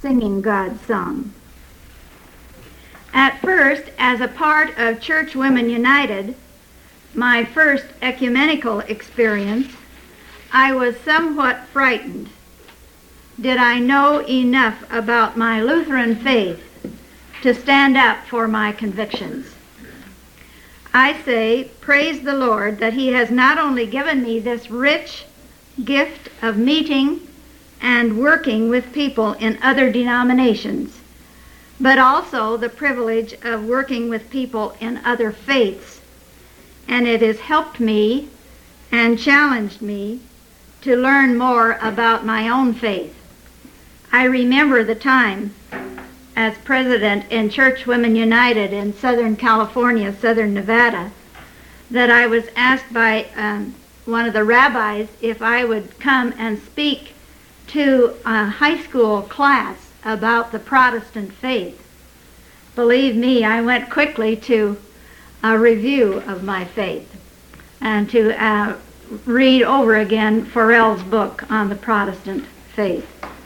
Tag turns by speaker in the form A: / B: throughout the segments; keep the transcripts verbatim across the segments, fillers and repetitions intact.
A: singing God's song. At first, as a part of Church Women United, my first ecumenical experience, I was somewhat frightened. Did I know enough about my Lutheran faith to stand up for my convictions? I say, praise the Lord that He has not only given me this rich gift of meeting and working with people in other denominations, but also the privilege of working with people in other faiths. And it has helped me and challenged me to learn more about my own faith. I remember the time as president in Church Women United in Southern California, Southern Nevada, that I was asked by um, one of the rabbis if I would come and speak to a high school class about the Protestant faith. Believe me, I went quickly to a review of my faith and to uh, read over again Farrell's book on the Protestant faith.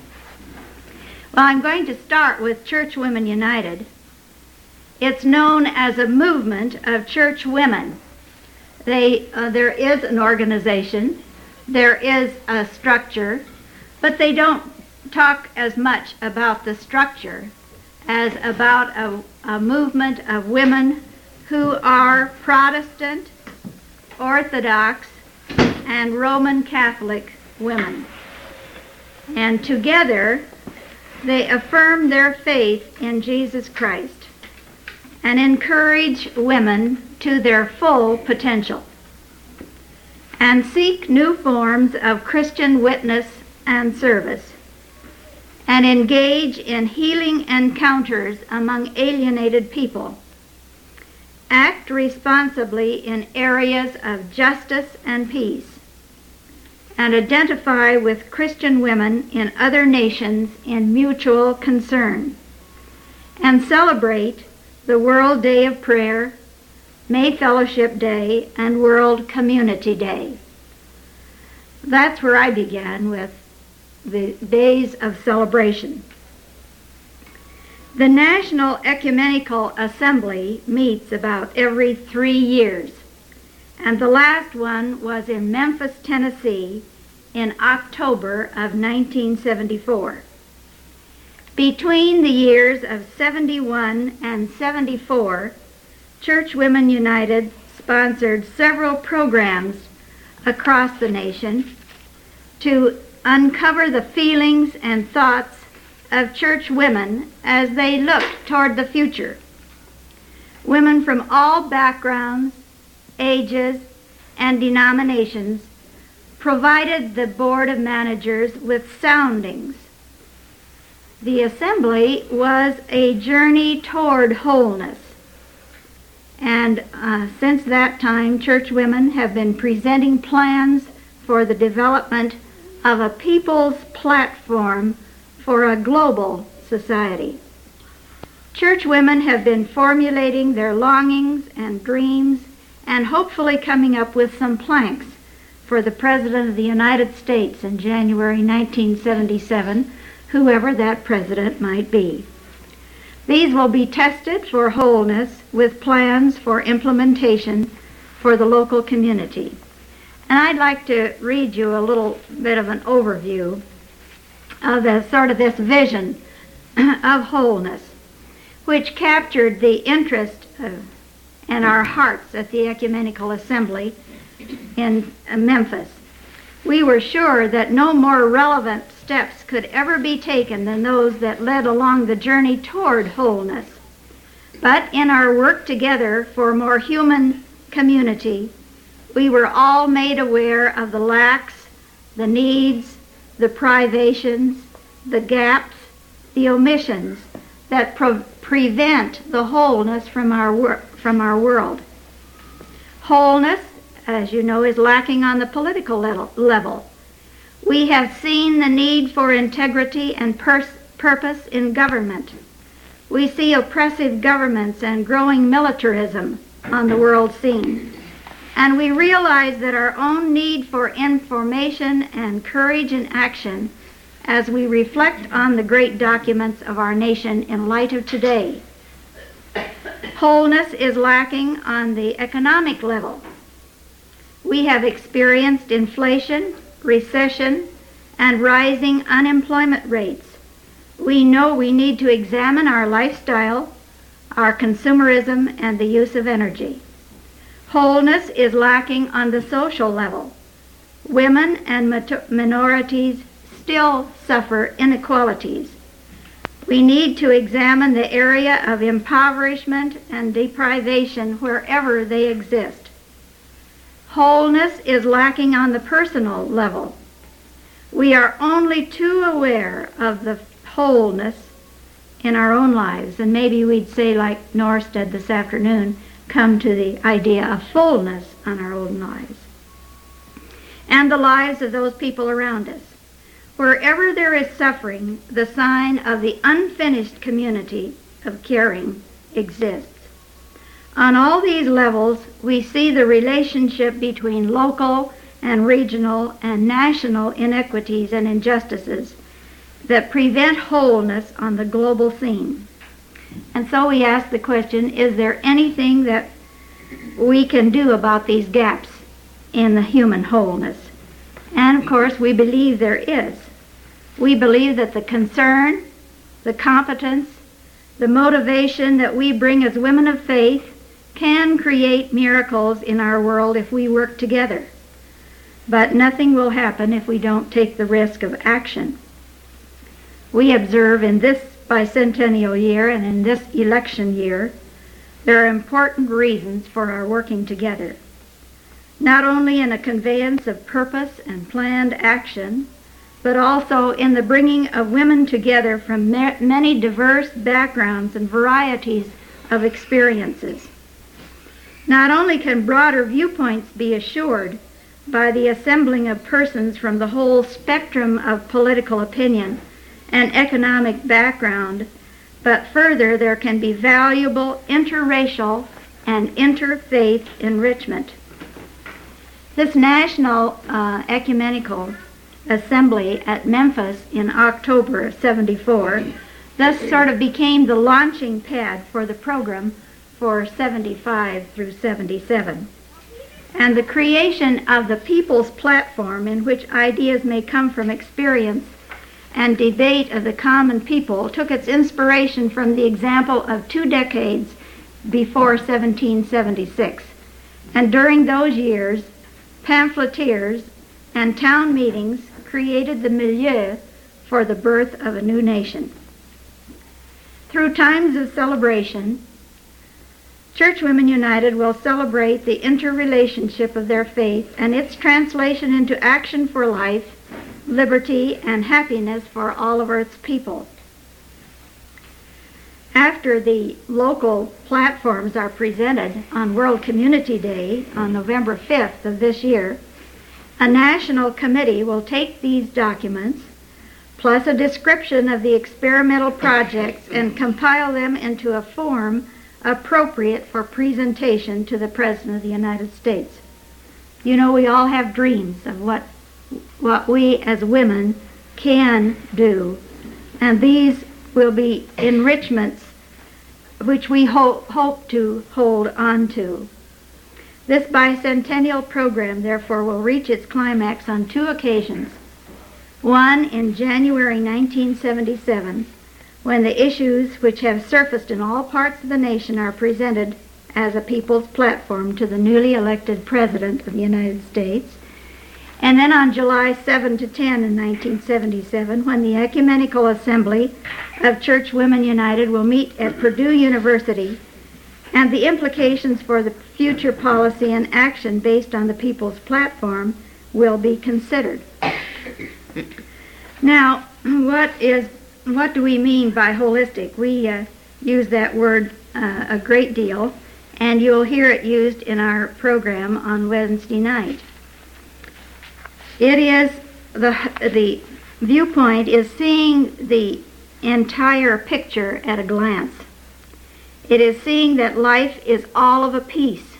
A: Well, I'm going to start with Church Women United. It's known as a movement of church women. They, uh, there is an organization, there is a structure, but they don't talk as much about the structure as about a, a movement of women who are Protestant, Orthodox, and Roman Catholic women. And together, they affirm their faith in Jesus Christ and encourage women to their full potential and seek new forms of Christian witness and service and engage in healing encounters among alienated people, act responsibly in areas of justice and peace, and identify with Christian women in other nations in mutual concern, and celebrate the World Day of Prayer, May Fellowship Day, and World Community Day. That's where I began with the days of celebration. The National Ecumenical Assembly meets about every three years, and the last one was in Memphis, Tennessee in October of nineteen seventy-four. Between the years of seventy-one and seventy-four, Church Women United sponsored several programs across the nation to uncover the feelings and thoughts of church women as they looked toward the future. Women from all backgrounds, ages, and denominations provided the Board of Managers with soundings. The assembly was a journey toward wholeness. And uh, since that time, church women have been presenting plans for the development of a people's platform for a global society. Church women have been formulating their longings and dreams and hopefully coming up with some planks for the President of the United States in January nineteen seventy-seven, whoever that president might be. These will be tested for wholeness with plans for implementation for the local community. And I'd like to read you a little bit of an overview of the, sort of this vision of wholeness, which captured the interest of, and our hearts at the Ecumenical Assembly in Memphis. We were sure that no more relevant steps could ever be taken than those that led along the journey toward wholeness. But in our work together for more human community, we were all made aware of the lacks, the needs, the privations, the gaps, the omissions that pro- prevent the wholeness from our wor- from our world. Wholeness, as you know, is lacking on the political level. We have seen the need for integrity and pers- purpose in government. We see oppressive governments and growing militarism on the world scene. And we realize that our own need for information and courage in action as we reflect on the great documents of our nation in light of today. Wholeness is lacking on the economic level. We have experienced inflation, recession, and rising unemployment rates. We know we need to examine our lifestyle, our consumerism, and the use of energy. Wholeness is lacking on the social level. Women and minorities still suffer inequalities. We need to examine the area of impoverishment and deprivation wherever they exist. Wholeness is lacking on the personal level. We are only too aware of the wholeness in our own lives, and maybe we'd say, like Norstead this afternoon, come to the idea of fullness on our own lives and the lives of those people around us. Wherever there is suffering, the sign of the unfinished community of caring exists. On all these levels, we see the relationship between local and regional and national inequities and injustices that prevent wholeness on the global scene. And so we ask the question, is there anything that we can do about these gaps in the human wholeness? And of course, we believe there is. We believe that the concern, the competence, the motivation that we bring as women of faith can create miracles in our world if we work together. But nothing will happen if we don't take the risk of action. We observe in this bicentennial year and in this election year, there are important reasons for our working together. Not only in a conveyance of purpose and planned action, but also in the bringing of women together from ma- many diverse backgrounds and varieties of experiences. Not only can broader viewpoints be assured by the assembling of persons from the whole spectrum of political opinion and economic background, but further there can be valuable interracial and interfaith enrichment. This National uh, Ecumenical Assembly at Memphis in October of seventy-four thus sort of became the launching pad for the program for seventy-five through seventy-seven. And the creation of the People's Platform, in which ideas may come from experience and debate of the common people, took its inspiration from the example of two decades before seventeen seventy-six. And during those years, pamphleteers and town meetings created the milieu for the birth of a new nation. Through times of celebration, Church Women United will celebrate the interrelationship of their faith and its translation into action for life, liberty, and happiness for all of Earth's people. After the local platforms are presented on World Community Day on November fifth of this year, a national committee will take these documents, plus a description of the experimental projects, and compile them into a form appropriate for presentation to the President of the United States. You know, we all have dreams of what, what we as women can do, and these will be enrichments which we ho- hope to hold on to. This bicentennial program, therefore, will reach its climax on two occasions. One in January nineteen seventy-seven, when the issues which have surfaced in all parts of the nation are presented as a people's platform to the newly elected President of the United States. And then on July seventh to tenth in nineteen seventy-seven, when the Ecumenical Assembly of Church Women United will meet at Purdue University, and the implications for the future policy and action based on the People's Platform will be considered. Now, what is what do we mean by holistic? We uh, use that word uh, a great deal, and you'll hear it used in our program on Wednesday night. It is the the viewpoint is seeing the entire picture at a glance. It is seeing that life is all of a piece.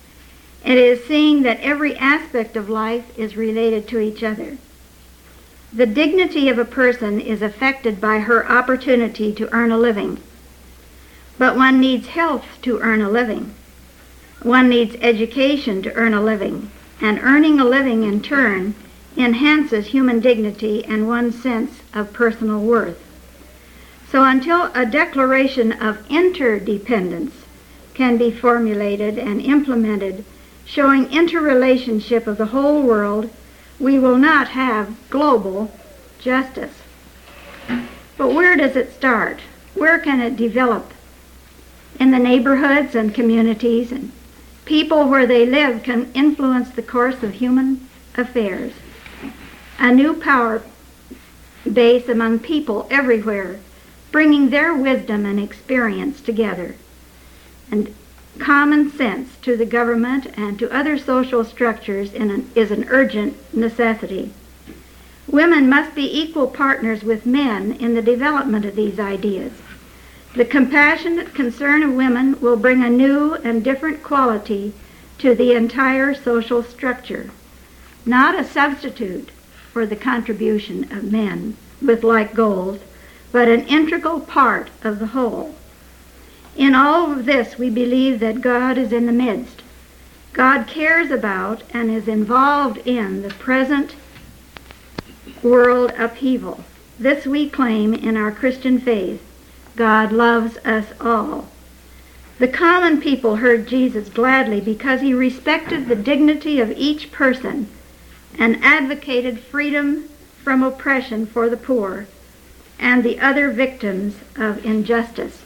A: It is seeing that every aspect of life is related to each other. The dignity of a person is affected by her opportunity to earn a living. But one needs health to earn a living. One needs education to earn a living. And earning a living in turn enhances human dignity and one's sense of personal worth. So until a declaration of interdependence can be formulated and implemented, showing interrelationship of the whole world, we will not have global justice. But where does it start? Where can it develop? In the neighborhoods and communities, and people where they live can influence the course of human affairs. A new power base among people everywhere, bringing their wisdom and experience together, and common sense to the government and to other social structures in an, is an urgent necessity. Women must be equal partners with men in the development of these ideas. The compassionate concern of women will bring a new and different quality to the entire social structure, not a substitute for the contribution of men with like goals, but an integral part of the whole. In all of this, we believe that God is in the midst. God cares about and is involved in the present world upheaval. This we claim in our Christian faith. God loves us all. The common people heard Jesus gladly because he respected the dignity of each person and advocated freedom from oppression for the poor and the other victims of injustice.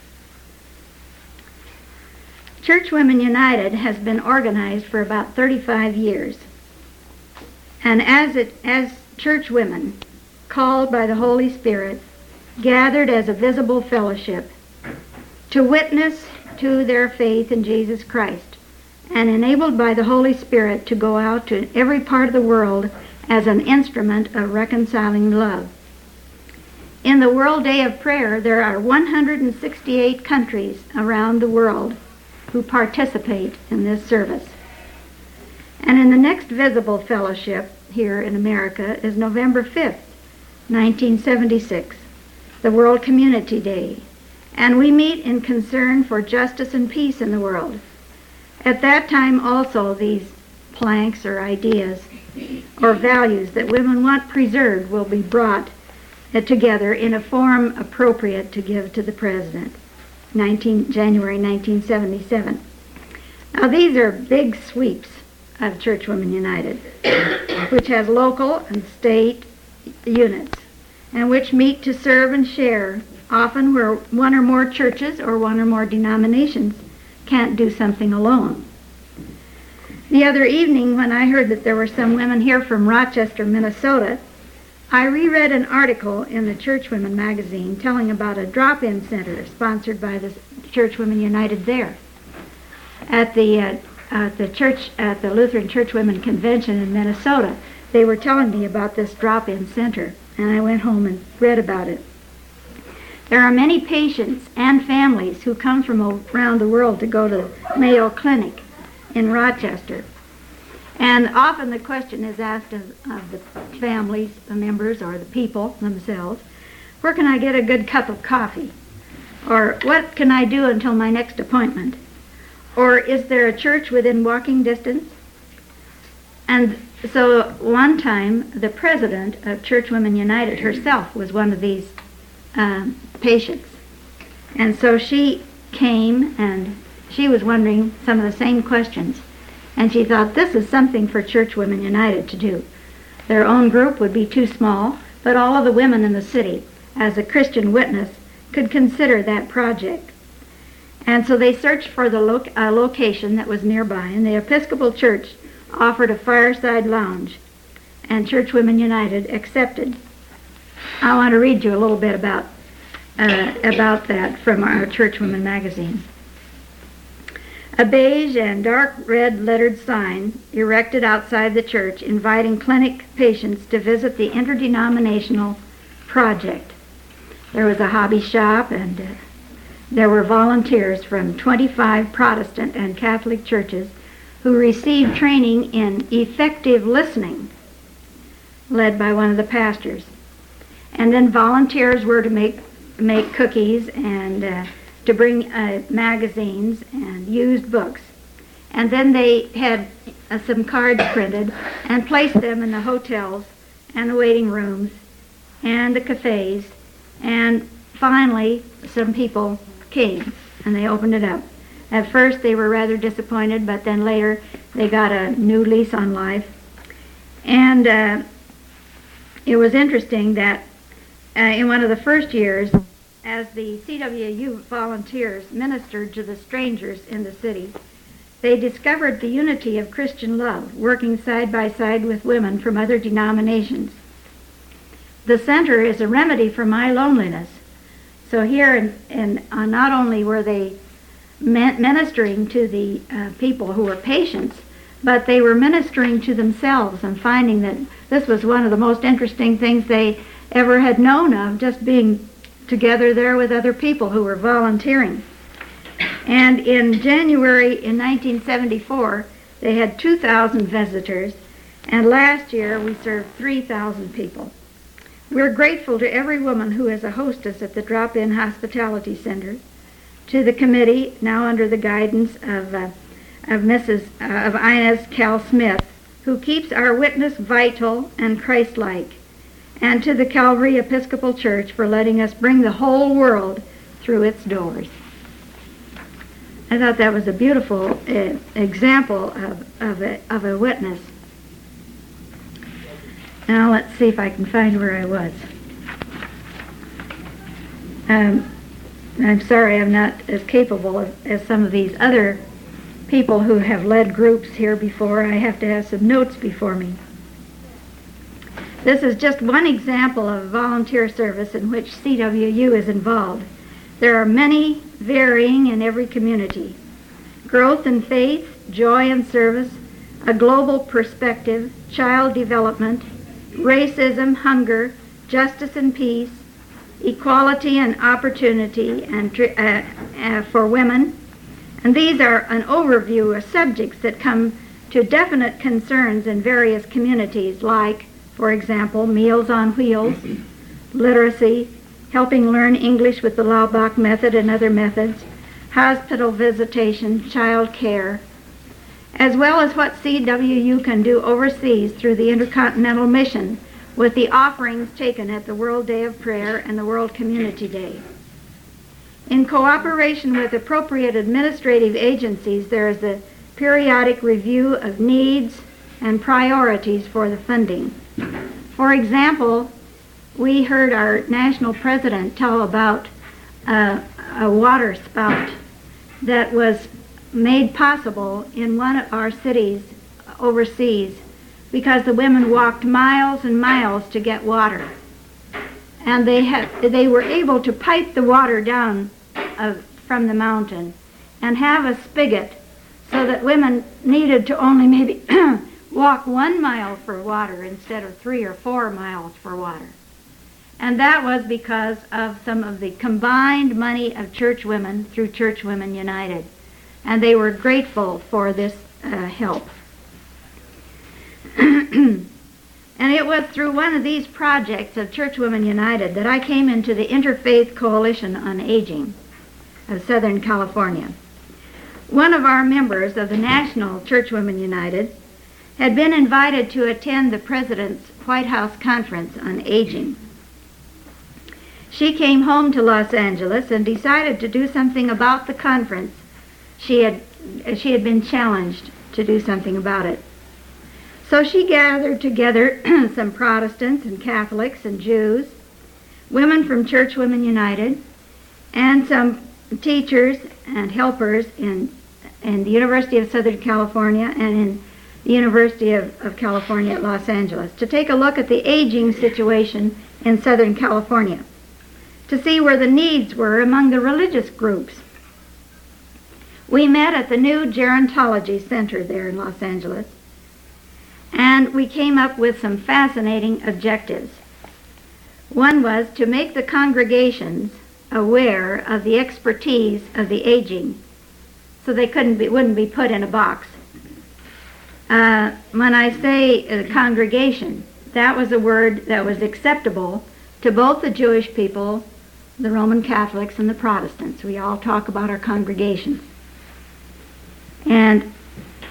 A: Church Women United has been organized for about thirty-five years. And as it as church women, called by the Holy Spirit, gathered as a visible fellowship to witness to their faith in Jesus Christ, and enabled by the Holy Spirit to go out to every part of the world as an instrument of reconciling love. In the World Day of Prayer, there are one hundred sixty-eight countries around the world who participate in this service. And in the next visible fellowship here in America is November fifth, nineteen seventy-six, the World Community Day, and we meet in concern for justice and peace in the world. At that time also these planks or ideas or values that women want preserved will be brought together in a form appropriate to give to the President. January nineteen seventy-seven. Now these are big sweeps of Church Women United, which has local and state units, and which meet to serve and share, often where one or more churches or one or more denominations can't do something alone. The other evening, when I heard that there were some women here from Rochester, Minnesota, I reread an article in the Church Women magazine telling about a drop-in center sponsored by the Church Women United there. At the uh, at the church at the Lutheran Church Women Convention in Minnesota, they were telling me about this drop-in center, and I went home and read about it. There are many patients and families who come from around the world to go to Mayo Clinic in Rochester. And often the question is asked of, of the families, the members, or the people themselves, where can I get a good cup of coffee? Or what can I do until my next appointment? Or is there a church within walking distance? And so one time the president of Church Women United herself was one of these um, patients. And so she came and she was wondering some of the same questions. And she thought, this is something for Church Women United to do. Their own group would be too small, but all of the women in the city, as a Christian witness, could consider that project. And so they searched for the lo- uh, location that was nearby, and the Episcopal Church offered a fireside lounge, and Church Women United accepted. I want to read you a little bit about, uh, about that from our Church Women magazine. A beige and dark red lettered sign erected outside the church inviting clinic patients to visit the interdenominational project. There was a hobby shop, and uh, there were volunteers from twenty-five Protestant and Catholic churches who received training in effective listening, led by one of the pastors. And then volunteers were to make make cookies and uh, to bring uh, magazines and used books. And then they had uh, some cards printed and placed them in the hotels and the waiting rooms and the cafes. And finally, some people came and they opened it up. At first they were rather disappointed, but then later they got a new lease on life. And uh, it was interesting that uh, in one of the first years, as the C W U volunteers ministered to the strangers in the city, they discovered the unity of Christian love, working side by side with women from other denominations. The center is a remedy for my loneliness. So here, in, in, uh, not only were they ministering to the uh, people who were patients, but they were ministering to themselves and finding that this was one of the most interesting things they ever had known of, just being together there with other people who were volunteering. And in January in nineteen seventy-four, they had two thousand visitors, and last year we served three thousand people. We're grateful to every woman who is a hostess at the Drop-In Hospitality Center, to the committee, now under the guidance of uh, of Missus Uh, of Inez Cal Smith, who keeps our witness vital and Christ-like, and to the Calvary Episcopal Church for letting us bring the whole world through its doors. I thought that was a beautiful uh, example of, of, a, of a witness. Now let's see if I can find where I was. Um, I'm sorry I'm not as capable of, as some of these other people who have led groups here before. I have to have some notes before me. This is just one example of volunteer service in which C W U is involved. There are many varying in every community. Growth in faith, joy in service, a global perspective, child development, racism, hunger, justice and peace, equality and opportunity and uh, uh, for women. And these are an overview of subjects that come to definite concerns in various communities, like, for example, Meals on Wheels, literacy, helping learn English with the Laubach method and other methods, hospital visitation, child care, as well as what C W U can do overseas through the Intercontinental Mission with the offerings taken at the World Day of Prayer and the World Community Day. In cooperation with appropriate administrative agencies, there is a periodic review of needs and priorities for the funding. For example, we heard our national president tell about uh, a water spout that was made possible in one of our cities overseas because the women walked miles and miles to get water. And they had, they were able to pipe the water down uh, from the mountain and have a spigot so that women needed to only maybe walk one mile for water instead of three or four miles for water. And that was because of some of the combined money of church women through Church Women United. And they were grateful for this uh, help. And it was through one of these projects of Church Women United that I came into the Interfaith Coalition on Aging of Southern California. One of our members of the National Church Women United had been invited to attend the President's White House Conference on Aging. She came home to Los Angeles and decided to do something about the conference. She had, she had been challenged to do something about it. So she gathered together some Protestants and Catholics and Jews, women from Church Women United, and some teachers and helpers in, in the University of Southern California and in the University of, of California at Los Angeles to take a look at the aging situation in Southern California, to see where the needs were among the religious groups. We met at the new Gerontology Center there in Los Angeles, and we came up with some fascinating objectives. One was to make the congregations aware of the expertise of the aging so they couldn't be, wouldn't be put in a box. Uh, when I say uh, congregation, that was a word that was acceptable to both the Jewish people, the Roman Catholics, and the Protestants. We all talk about our congregations. And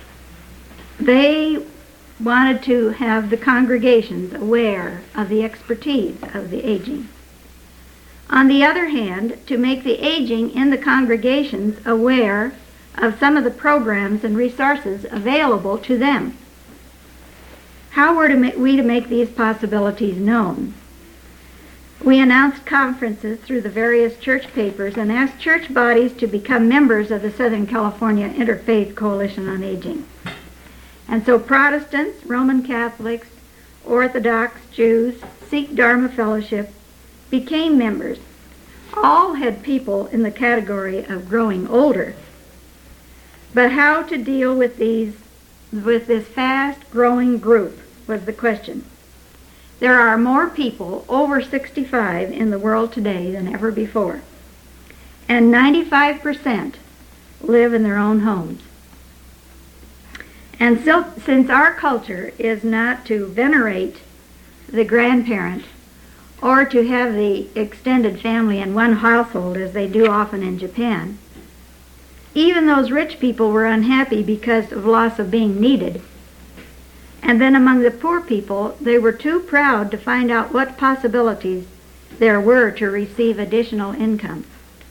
A: they wanted to have the congregations aware of the expertise of the aging. On the other hand, to make the aging in the congregations aware of some of the programs and resources available to them. How were to ma- we to make these possibilities known? We announced conferences through the various church papers and asked church bodies to become members of the Southern California Interfaith Coalition on Aging. And so Protestants, Roman Catholics, Orthodox, Jews, Sikh Dharma Fellowship became members. All had people in the category of growing older. But how to deal with these, with this fast-growing group was the question. There are more people over sixty-five in the world today than ever before, and ninety-five percent live in their own homes. And so, since our culture is not to venerate the grandparent or to have the extended family in one household as they do often in Japan, even those rich people were unhappy because of loss of being needed. And then among the poor people, they were too proud to find out what possibilities there were to receive additional income.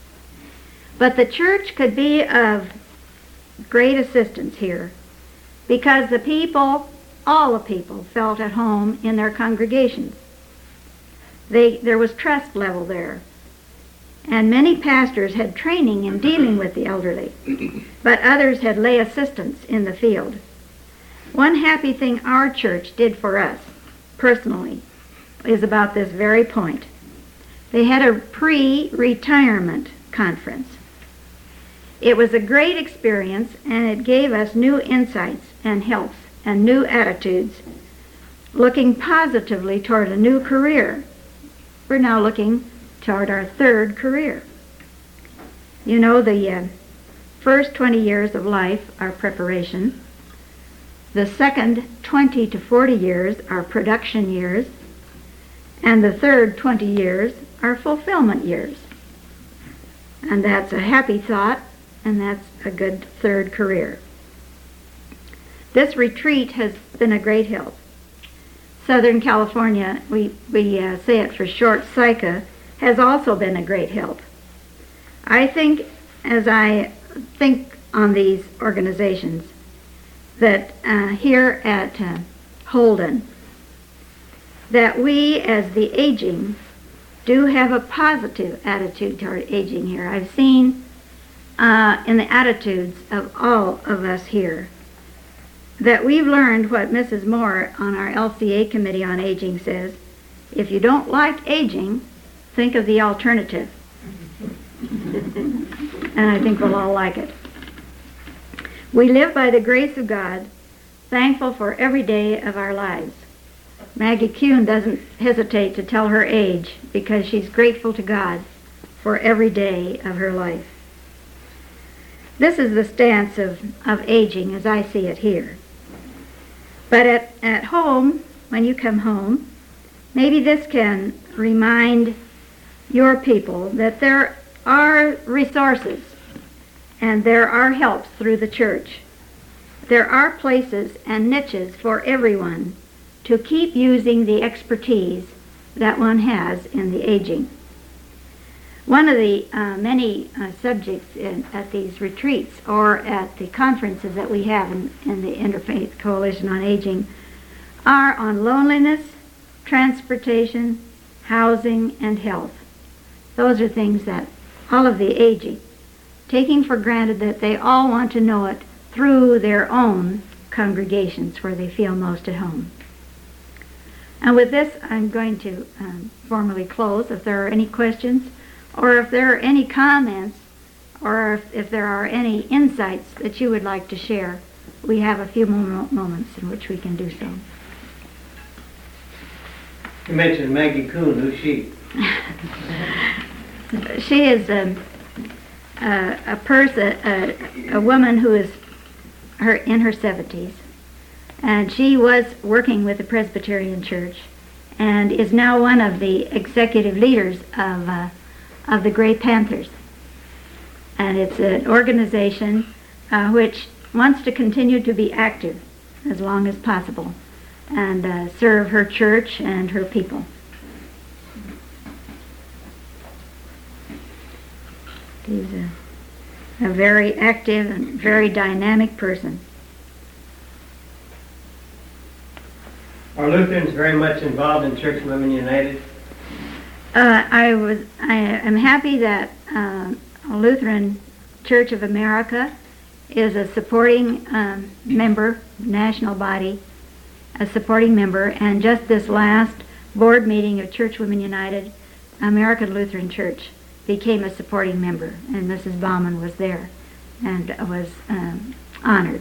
A: But the church could be of great assistance here, because the people, all the people, felt at home in their congregations. They, there was trust level there. And many pastors had training in dealing with the elderly, but others had lay assistants in the field. One happy thing our church did for us, personally, is about this very point. They had a pre-retirement conference. It was a great experience, and it gave us new insights and helps and new attitudes, looking positively toward a new career. We're now looking toward our third career. You know, the uh, first twenty years of life are preparation. The second twenty to forty years are production years. And the third twenty years are fulfillment years. And that's a happy thought, and that's a good third career. This retreat has been a great help. Southern California, we, we uh, say it for short, SICA, has also been a great help. I think, as I think on these organizations, that uh, here at uh, Holden, that we as the aging do have a positive attitude toward aging here. I've seen uh, in the attitudes of all of us here that we've learned what Missus Moore on our L C A Committee on Aging says: if you don't like aging, think of the alternative. And I think we'll all like it. We live by the grace of God, thankful for every day of our lives. Maggie Kuhn doesn't hesitate to tell her age because she's grateful to God for every day of her life. This is the stance of, of aging as I see it here. But at, at home, when you come home, maybe this can remind your people that there are resources and there are helps through the church. There are places and niches for everyone to keep using the expertise that one has in the aging. One of the uh, many uh, subjects in, at these retreats or at the conferences that we have in, in the Interfaith Coalition on Aging are on loneliness, transportation, housing, and health. Those are things that all of the aging, taking for granted that they all want to know it through their own congregations where they feel most at home. And with this, I'm going to um, formally close. If there are any questions, or if there are any comments, or if, if there are any insights that you would like to share, we have a few mo- moments in which we can do so.
B: You mentioned Maggie Kuhn. Who's she?
A: She is a, a, a person, a, a woman who is her in her seventies, and she was working with the Presbyterian Church, and is now one of the executive leaders of, uh, of the Gray Panthers. And it's an organization uh, which wants to continue to be active as long as possible and uh, serve her church and her people. She's a, a very active and very dynamic person.
B: Are Lutherans very much involved in Church Women United?
A: Uh, I was. I am happy that uh, Lutheran Church of America is a supporting um, member, national body, a supporting member, and just this last board meeting of Church Women United, American Lutheran Church became a supporting member, and Missus Bauman was there and was um, honored.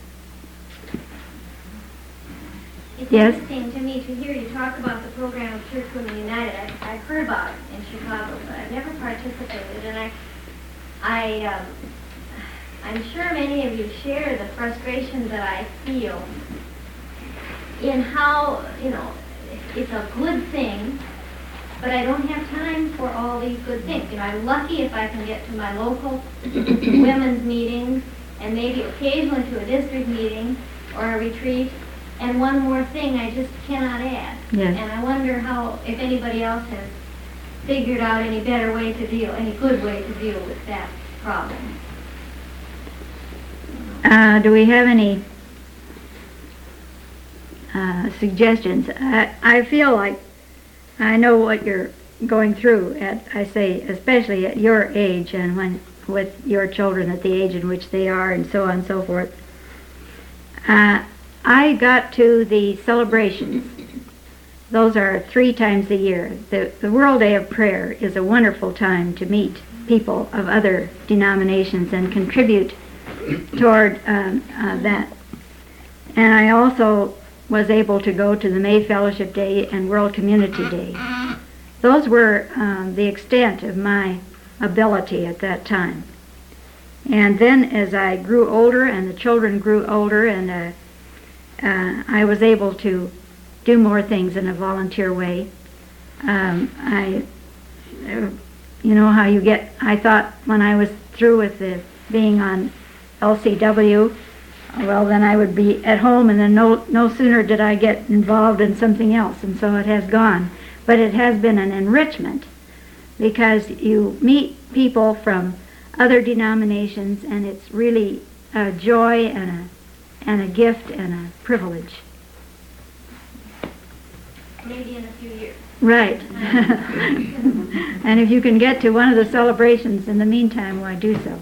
C: It's
A: Yes?
C: interesting to me to hear you talk about the program of Church Women United. I've, I've heard about it in Chicago, but I've never participated, and I, I, um, I'm sure many of you share the frustration that I feel in how, you know, it's a good thing, but I don't have time for all these good things. You know, I'm lucky if I can get to my local women's meetings and maybe occasionally to a district meeting or a retreat. And one more thing I just cannot add.
A: Yes.
C: And I wonder how, if anybody else has figured out any better way to deal, any good way to deal with that problem.
A: Uh, do we have any uh, suggestions? I, I feel like I know what you're going through at, I say, especially at your age and when with your children at the age in which they are and so on and so forth. Uh, I got to the celebrations. Those are three times a year. The, the World Day of Prayer is a wonderful time to meet people of other denominations and contribute toward um, uh, that. And I also was able to go to the May Fellowship Day and World Community Day. Those were um, the extent of my ability at that time. And then as I grew older and the children grew older and uh, uh, I was able to do more things in a volunteer way. Um, I, uh, you know how you get, I thought when I was through with the being on L C W, well then I would be at home, and then no, no sooner did I get involved in something else, and so it has gone. But it has been an enrichment because you meet people from other denominations, and it's really a joy and a and a gift and a privilege.
C: Maybe in a few years.
A: Right. And if you can get to one of the celebrations in the meantime, why do so?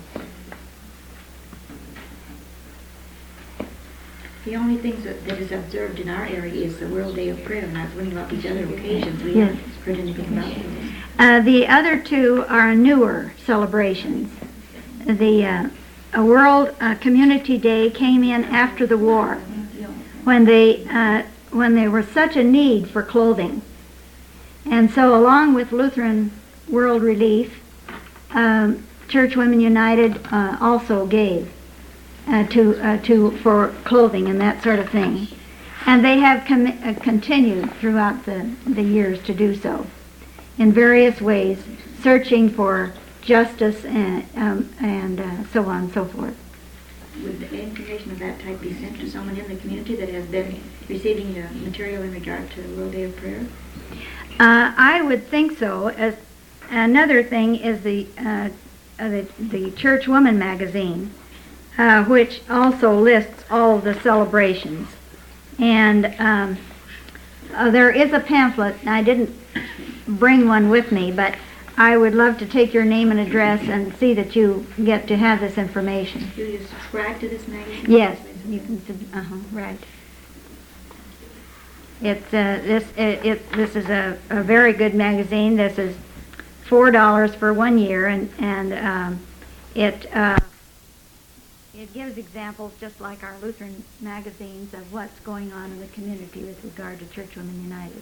D: The only things that, that is observed in our area is the World Day of Prayer, and I was wondering about these other occasions. We
A: Yes.
D: haven't heard anything about those.
A: Uh, the other two are newer celebrations. The uh, a World uh, Community Day came in after the war, when they uh, when there was such a need for clothing, and so along with Lutheran World Relief, um, Church Women United uh, also gave uh, to uh, to for clothing and that sort of thing, and they have com- uh, continued throughout the the years to do so, in various ways, searching for justice and um, and uh, so on and so forth.
D: Would the information of that type be sent to someone in the community that has been receiving the material in regard to the World Day of Prayer?
A: Uh, I would think so. As another thing is the uh, uh, the, the Church Woman magazine, uh, which also lists all of the celebrations, and um, uh, there is a pamphlet. I didn't bring one with me, but I would love to take your name and address and see that you get to have this information.
D: Do you subscribe to this magazine?
A: Yes, you can. sub- Uh-huh, right. It's uh, this. It, it this is a, a very good magazine. This is four dollars for one year, and and um, it uh, it gives examples just like our Lutheran magazines of what's going on in the community with regard to Church Women United.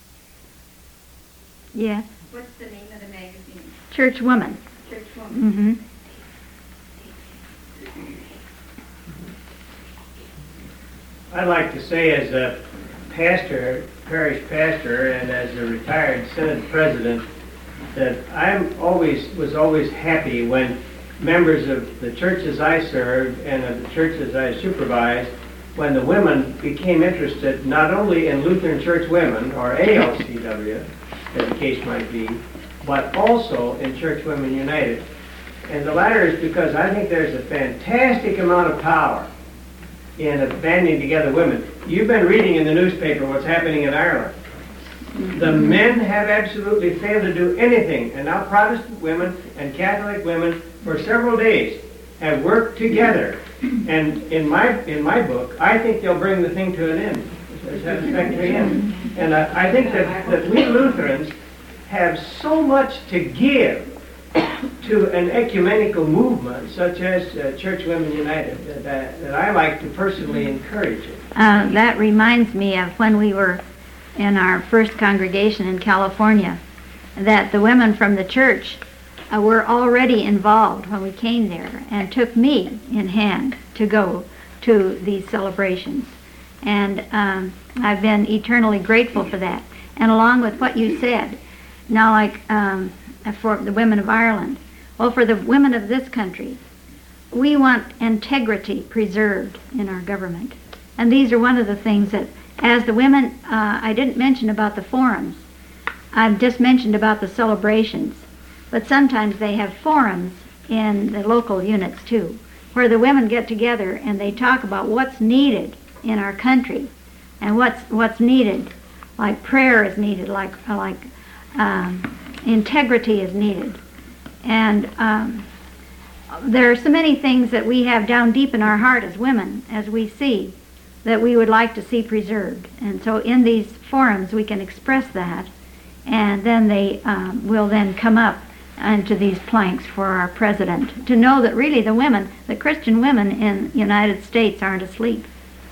A: Yes,
C: What's the name of the magazine?
A: Church Woman.
C: Church Woman.
A: Mm-hmm.
B: I'd like to say as a pastor, parish pastor, and as a retired Senate president, that I'm always was always happy when members of the churches I served and of the churches I supervised, when the women became interested not only in Lutheran Church Women, or A L C W, as the case might be, but also in Church Women United. And the latter is because I think there's a fantastic amount of power in banding together women. You've been reading in the newspaper what's happening in Ireland. The men have absolutely failed to do anything, and now Protestant women and Catholic women for several days have worked together. And in my in my book, I think they'll bring the thing to an end, a satisfactory end. And I, I think that, that we Lutherans have so much to give to an ecumenical movement such as uh, Church Women United that, that I like to personally encourage it.
A: Uh, that reminds me of when we were in our first congregation in California, that the women from the church uh, were already involved when we came there and took me in hand to go to these celebrations. And um, I've been eternally grateful for that. And along with what you said, now like um, for the women of Ireland, well, for the women of this country, we want integrity preserved in our government. And these are one of the things that, as the women, uh, I didn't mention about the forums. I've just mentioned about the celebrations. But sometimes they have forums in the local units too, where the women get together and they talk about what's needed in our country and what's what's needed. Like prayer is needed, like like um, integrity is needed. And um, there are so many things that we have down deep in our heart as women, as we see, that we would like to see preserved. And so in these forums we can express that, and then they um, will then come up into these planks for our president to know that really the women, the Christian women in the United States aren't asleep.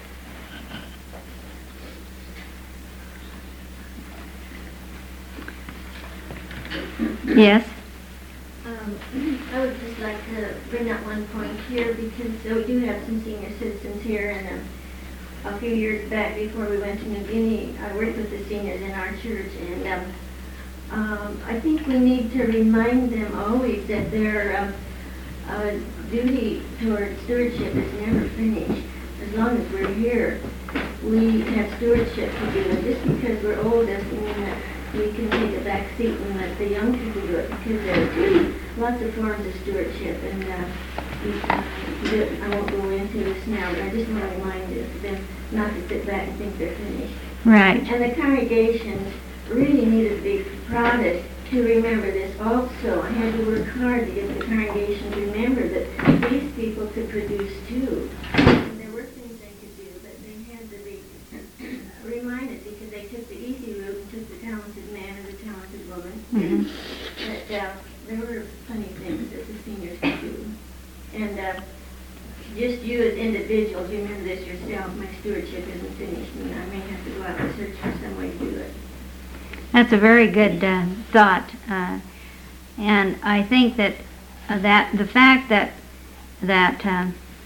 A: Yes?
C: Um, I would just like to bring up one point here, because so we do have some senior citizens here, and um, a few years back before we went to New Guinea, I worked with the seniors in our church, and um, um, I think we need to remind them always that their um, uh, duty toward stewardship is never finished. As long as we're here, we have stewardship to do, and just because we're old doesn't mean that we can take a back seat and let the young people do it, because there's really lots of forms of stewardship, and uh, we, uh, I won't go into this now, but I just want to remind them not to sit back and think they're finished.
A: Right.
C: And the congregations really needed to be prodded to remember this also. I had to work hard to get the congregation to remember that these people could produce too. And there were things they could do, but they had to be reminded, because they took the easy route and took the talented man and the talented woman.
A: Mm-hmm.
C: But uh, there were plenty of things that the seniors could do. And uh, just you as individuals, you remember this yourself, my stewardship isn't finished, and I may have to go out and search for some way to do it.
A: That's a very good uh, thought, uh, and I think that uh, that the fact that that uh,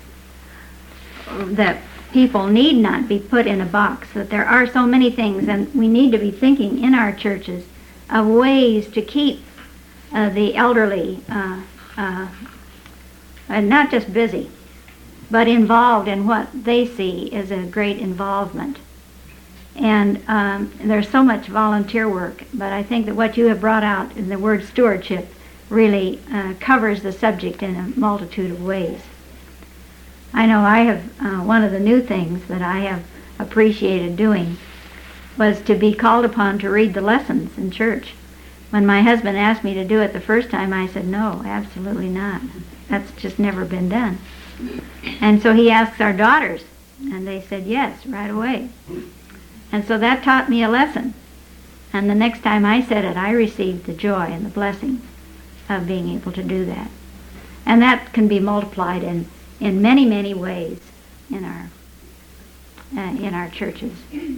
A: that people need not be put in a box, that there are so many things, and we need to be thinking in our churches of ways to keep uh, the elderly uh, uh, and not just busy, but involved in what they see as a great involvement. And um, there's so much volunteer work, but I think that what you have brought out in the word stewardship really uh, covers the subject in a multitude of ways. I know I have, uh, one of the new things that I have appreciated doing was to be called upon to read the lessons in church. When my husband asked me to do it the first time, I said, no, absolutely not. That's just never been done. And so he asked our daughters, and they said yes, right away. And so that taught me a lesson. And the next time I said it, I received the joy and the blessing of being able to do that. And that can be multiplied in, in many, many ways in our uh, in our churches.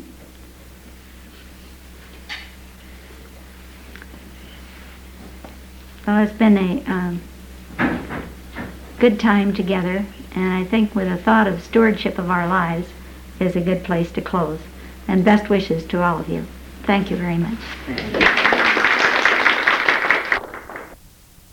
A: Well, it's been a um, good time together, and I think with a thought of stewardship of our lives is a good place to close. and best wishes to all of you. Thank you very much.